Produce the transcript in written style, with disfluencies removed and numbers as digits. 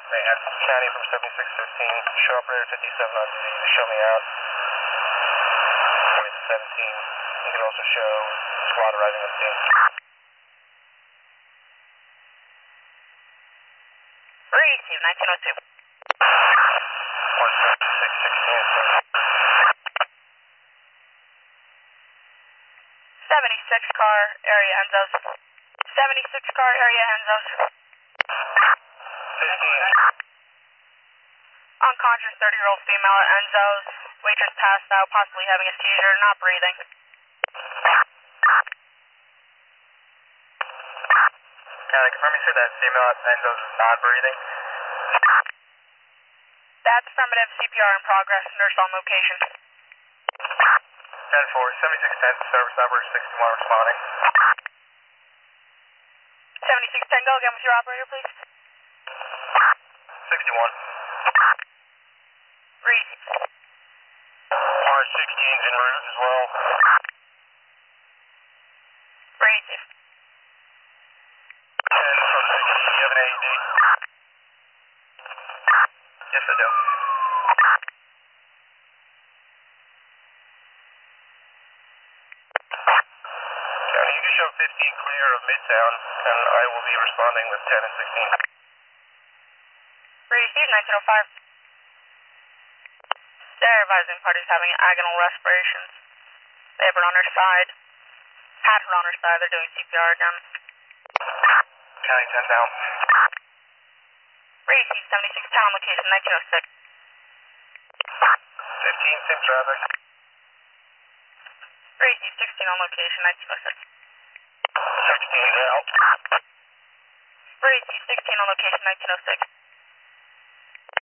County from 7613, show operator 57 on duty to show me out. With 17, you can also show squad arriving on scene. Receive 1902. 76 car, area Enzos. 76 car, area Enzos. 15. Unconscious 30-year-old female at Enzos. Waitress passed out, possibly having a seizure, not breathing. County, confirm me, sir, that female at Enzo's is not breathing. That's affirmative. CPR in progress. Nurse on location. 10-4, 7610, service number 61 responding. 7610, go again with your operator, please. 61. Receive. R16's en route as well. Receive. 10 from 60, you have an AED? Yes, I do. County, you can show 15 clear of Midtown, and I will be responding with 10 and 16. Receive 1905. They're advising parties having agonal respirations. They have her on her side. Had her on her side. They're doing CPR again. County 10 down. Receive 76 town location 1906. 15, sim traffic. Receive 16 on location 1906. 16 out. Receive 16 on location 1906.